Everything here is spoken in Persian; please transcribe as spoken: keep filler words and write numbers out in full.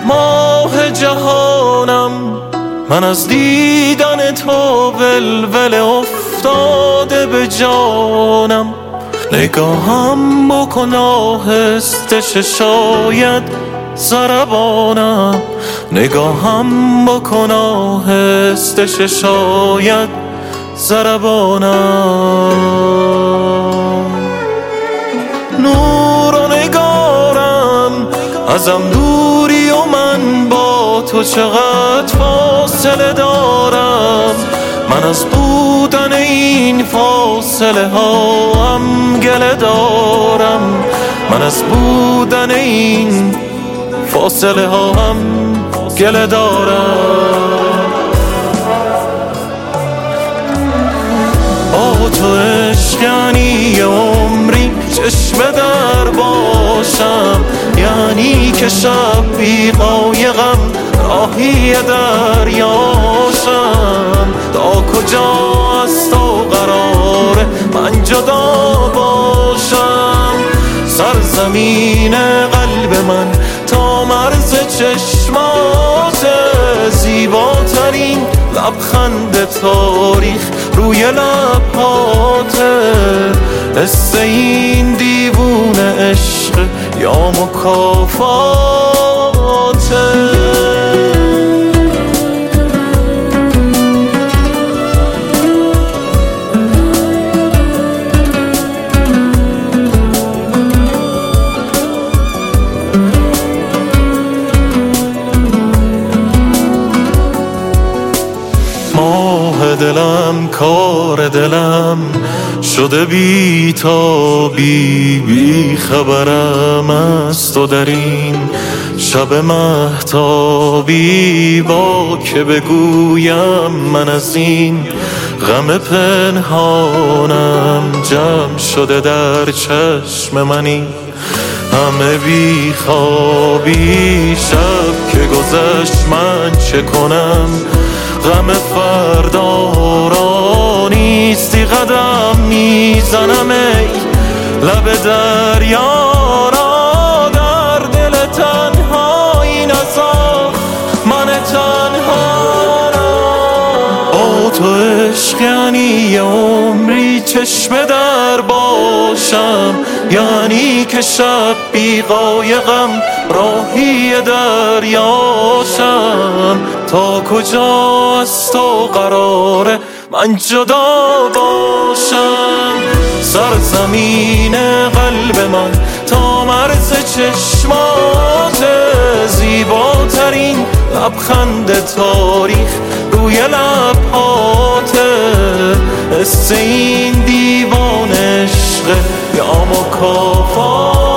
ماه جهانم، من از دیدن تو ولول افتاده به جانم. نگاهم بکن آهسته شاید ضربانم، نگاهم بکن آهسته شاید ضربانم. نور و نگارم ازم دوری و من با تو چقدر فاصله دارم. من از بودن این فاصله ها هم گله دارم، من از بودن این فاصله ها هم گله دارم. با تو عشق یعنی عمری چشم در باشم، یعنی که شب بی قایقم راهی دریاشم. تا کجا از تو قراره من جدا باشم؟ سرزمین قلب من تا مرز چشمات، زیباترین لبخند تاریخ روی لبهاته. قصه این دیوونه عشق یا مکافاته؟ ماه دلم کار دلم شده بی تا بی بی خبرم از تو در این شب مهتابی. با که بگویم من از این غم پنهانم، جمع شده در چشم منی همه بی خوابی. شب که گذشت من چه کنم؟ غم فردا را نیستی قدم میزنم ای لب دریا را. در دل تنهایی نزار من تنها را. با تو عشق یعنی عمری چشم در باشم، یعنی که شب بی قایقم راهی دریاشم. تا کجا از تو قراره من جدا باشم؟ سرزمین قلب من تا مرز چشمات، زیباترین لبخند تاریخ روی لبهاته. قصه این دیوان عشق یا مکافات؟